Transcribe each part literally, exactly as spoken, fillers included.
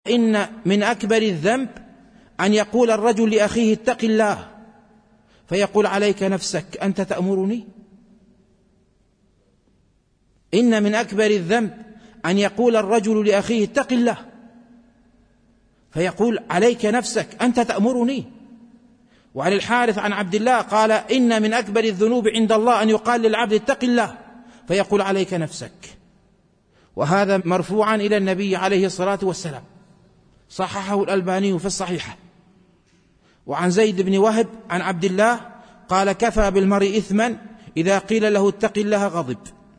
إن من أكبر الذنب أن يقول الرجل لأخيه اتق الله فيقول عليك نفسك أنت تأمرني. إن من أكبر الذنب أن يقول الرجل لأخيه اتق الله فيقول عليك نفسك أنت تأمرني. وعن الحارث عن عبد الله قال إن من أكبر الذنوب عند الله أن يقال للعبد اتق الله فيقول عليك نفسك. وهذا مرفوعا إلى النبي عليه الصلاة والسلام، صححه الألباني في الصحيحة. وعن زيد بن وهب عن عبد الله قال كفى بالمرء إثما إذا قيل له اتق الله غضب.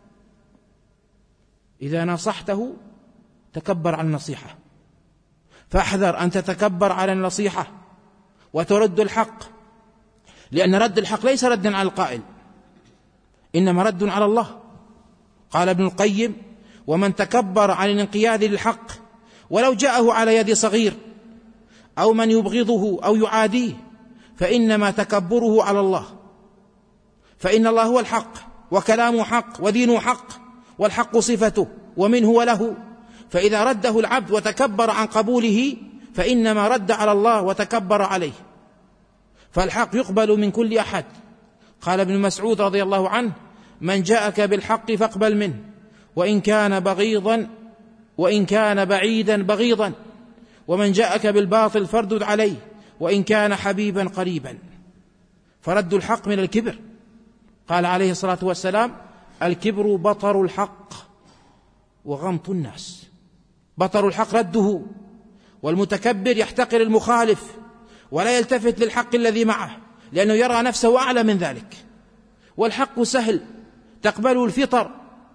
إذا نصحته تكبر على النصيحة، فاحذر أن تتكبر على النصيحة وترد الحق، لأن رد الحق ليس ردا على القائل، إنما رد على الله. قال ابن القيم ومن تكبر عن الانقياد للحق ولو جاءه على يد صغير أو من يبغضه أو يعاديه فإنما تكبره على الله، فإن الله هو الحق وكلامه حق ودينه حق والحق صفته ومنه وله. فإذا رده العبد وتكبر عن قبوله فإنما رد على الله وتكبر عليه. فالحق يقبل من كل أحد. قال ابن مسعود رضي الله عنه من جاءك بالحق فاقبل منه وإن كان بغيضا وإن كان بعيدا بغيضا، ومن جاءك بالباطل فاردد عليه وإن كان حبيبا قريبا. فرد الحق من الكبر. قال عليه الصلاة والسلام الكبر بطر الحق وغمط الناس. بطر الحق رده، والمتكبر يحتقر المخالف ولا يلتفت للحق الذي معه لأنه يرى نفسه أعلى من ذلك. والحق سهل تقبله الفطر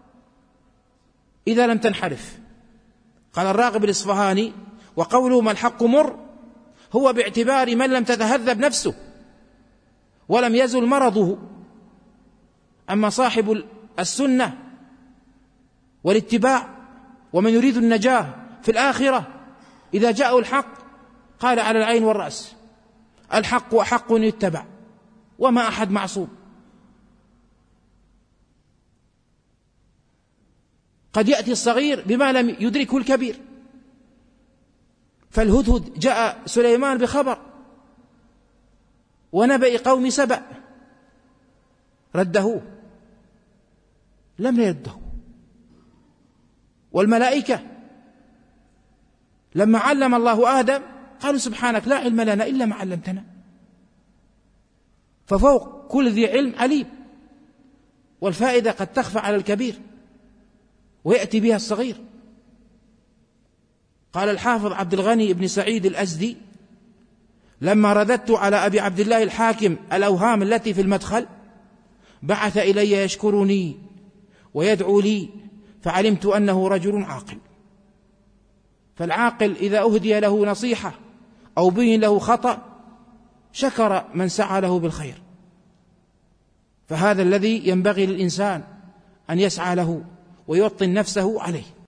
إذا لم تنحرف. قال الراغب الإصفهاني وقوله ما الحق مر هو باعتبار من لم تتهذب نفسه ولم يزل مرضه. أما صاحب السنة والاتباع ومن يريد النجاة في الآخرة إذا جاءه الحق قال على العين والرأس الحق أحق يتبع وما أحد معصوم. قد يأتي الصغير بما لم يدركه الكبير. فالهدهد جاء سليمان بخبر ونبأ قوم سبأ، رده لم يرده. والملائكة لما علم الله آدم قالوا سبحانك لا علم لنا إلا ما علمتنا. ففوق كل ذي علم عليم، والفائدة قد تخفى على الكبير ويأتي بها الصغير. قال الحافظ عبد الغني بن سعيد الأزدي لما رددت على أبي عبد الله الحاكم الأوهام التي في المدخل بعث إلي يشكرني ويدعو لي فعلمت أنه رجل عاقل. فالعاقل إذا أهدي له نصيحة أو بين له خطأ شكر من سعى له بالخير. فهذا الذي ينبغي للإنسان أن يسعى له ويوطن نفسه عليه.